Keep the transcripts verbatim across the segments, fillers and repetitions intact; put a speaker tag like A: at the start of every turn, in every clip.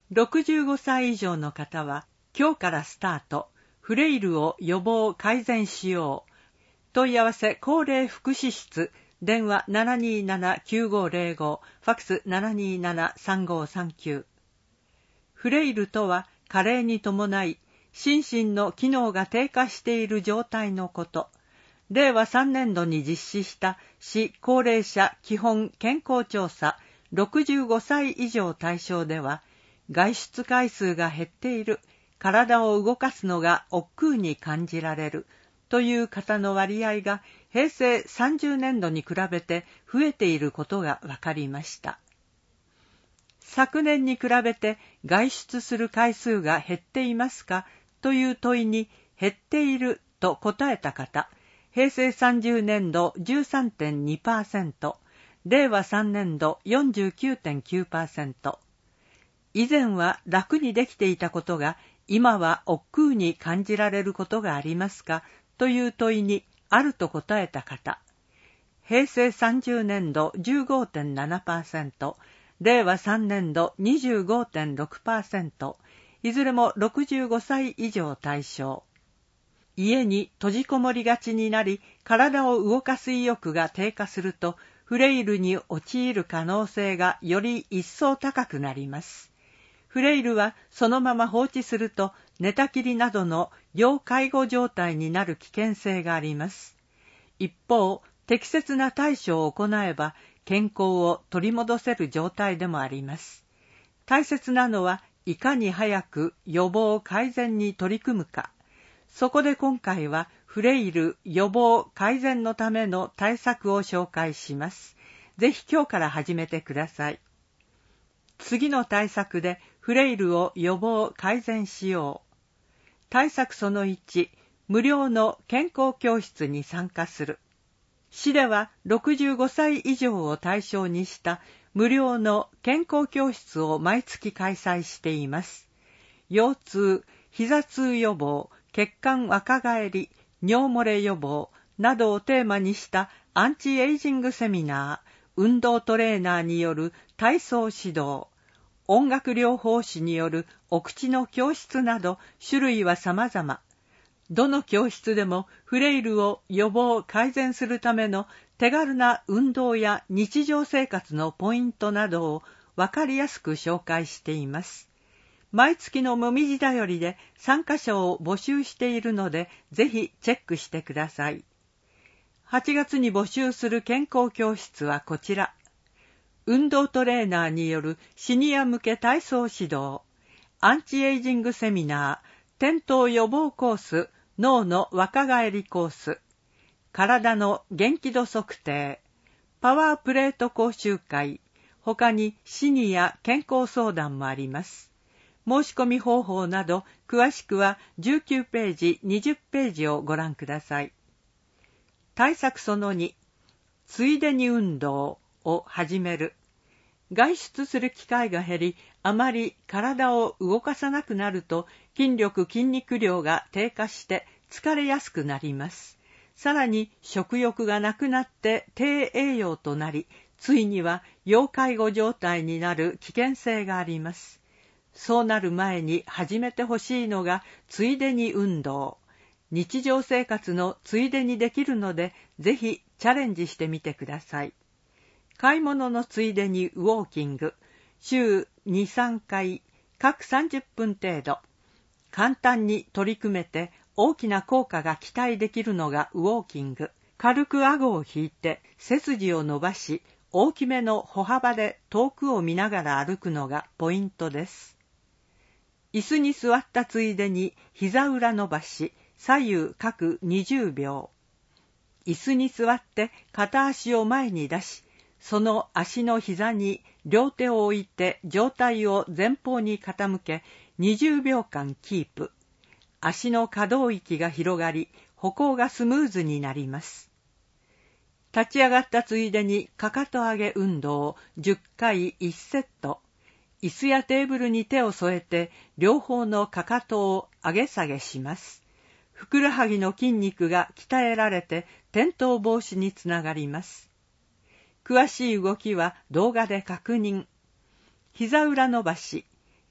A: ろくじゅうごさい以上の方は、今日からスタート、フレイルを予防改善しよう。問い合わせ高齢福祉室、電話 ななにーなな きゅうごゼロご、ファックス ななにーなな さんごさんきゅう。フレイルとは、加齢に伴い、心身の機能が低下している状態のこと。れいわさんねんどに実施した市高齢者基本健康調査ろくじゅうごさい以上対象では、外出回数が減っている、体を動かすのが億劫に感じられるという方の割合が平成さんじゅうねんどに比べて増えていることが分かりました。昨年に比べて外出する回数が減っていますかという問いに、減っていると答えた方、平成さんじゅうねんど じゅうさんてんにパーセント、れいわさんねんど よんじゅうきゅうてんきゅうパーセント。以前は楽にできていたことが、今は億劫に感じられることがありますかという問いに、あると答えた方、平成さんじゅうねんど じゅうごてんななパーセント、れいわさんねんど にじゅうごてんろくパーセント、いずれもろくじゅうごさい以上対象。家に閉じこもりがちになり、体を動かす意欲が低下すると、フレイルに陥る可能性がより一層高くなります。フレイルはそのまま放置すると、寝たきりなどの要介護状態になる危険性があります。一方、適切な対処を行えば、健康を取り戻せる状態でもあります。大切なのは、いかに早く予防改善に取り組むか。そこで今回はフレイル予防改善のための対策を紹介します。ぜひ今日から始めてください。次の対策でフレイルを予防改善しよう。対策そのいち、無料の健康教室に参加する。市ではろくじゅうごさい以上を対象にした無料の健康教室を毎月開催しています。腰痛、膝痛予防、血管若返り、尿漏れ予防などをテーマにしたアンチエイジングセミナー、運動トレーナーによる体操指導、音楽療法士によるお口の教室など種類は様々。どの教室でもフレイルを予防改善するための手軽な運動や日常生活のポイントなどをわかりやすく紹介しています。毎月のもみじだよりで参加者を募集しているので、ぜひチェックしてください。はちがつに募集する健康教室はこちら。運動トレーナーによるシニア向け体操指導、アンチエイジングセミナー、転倒予防コース、脳の若返りコース、体の元気度測定、パワープレート講習会、他にシニア健康相談もあります。申し込み方法など詳しくはじゅうきゅうページ、にじゅうページをご覧ください。対策そのに、ついでに運動を始める。外出する機会が減り、あまり体を動かさなくなると筋力筋肉量が低下して疲れやすくなります。さらに食欲がなくなって低栄養となり、ついには要介護状態になる危険性があります。そうなる前に始めてほしいのがついでに運動。日常生活のついでにできるので、ぜひチャレンジしてみてください。買い物のついでにウォーキング。週に、さんかい、各さんじゅっぷん程度。簡単に取り組めて大きな効果が期待できるのがウォーキング。軽く顎を引いて背筋を伸ばし、大きめの歩幅で遠くを見ながら歩くのがポイントです。椅子に座ったついでに膝裏伸ばし、左右各にじゅうびょう。椅子に座って片足を前に出し、その足の膝に両手を置いて上体を前方に傾けにじゅうびょうかんキープ。足の可動域が広がり、歩行がスムーズになります。立ち上がったついでにかかと上げ運動をじゅっかいいちセット。椅子やテーブルに手を添えて両方のかかとを上げ下げします。ふくらはぎの筋肉が鍛えられて転倒防止につながります。詳しい動きは動画で確認。膝裏伸ばし。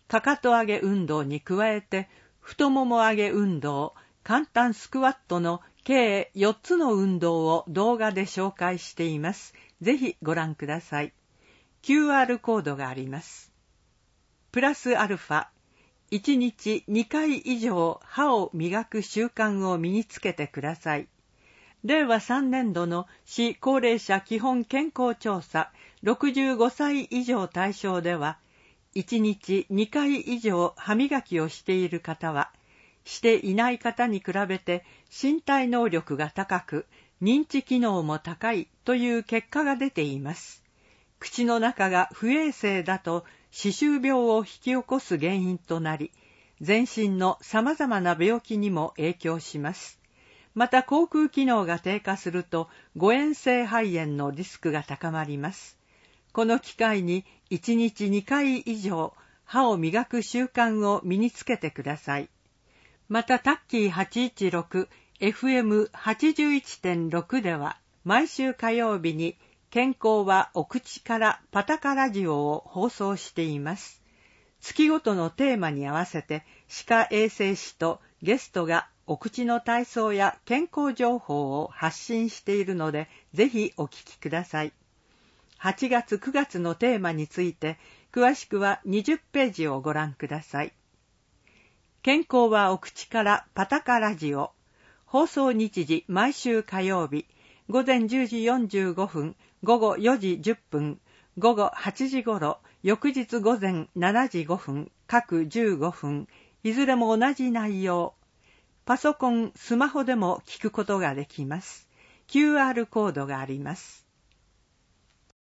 A: かかと上げ運動に加えて、太もも上げ運動、簡単スクワットの計よっつの運動を動画で紹介しています。ぜひご覧ください。キューアール コードがあります。プラスアルファ、いちにちにかい以上歯を磨く習慣を身につけてください。れいわさんねんどの市高齢者基本健康調査ろくじゅうごさい以上対象では、いちにちにかい以上歯磨きをしている方は、していない方に比べて身体能力が高く、認知機能も高いという結果が出ています。口の中が不衛生だと歯周病を引き起こす原因となり、全身の様々な病気にも影響します。また口腔機能が低下すると誤嚥性肺炎のリスクが高まります。この機会にいちにちにかい以上歯を磨く習慣を身につけてください。またタッキーはちいちろく、エフエムはちじゅういってんろく では毎週火曜日に健康はお口からパタカラジオを放送しています。月ごとのテーマに合わせて歯科衛生士とゲストがお口の体操や健康情報を発信しているので、ぜひお聞きください。はちがつくがつのテーマについて詳しくはにじゅっページをご覧ください。健康はお口からパタカラジオ。放送日時毎週火曜日、ごぜんじゅうじよんじゅうごふん、ごごよじじゅっぷん、ごごはちじごろ、翌日ごぜんしちじごふん、各じゅうごふん、いずれも同じ内容。パソコン、スマホでも聞くことができます。キューアール コードがあります。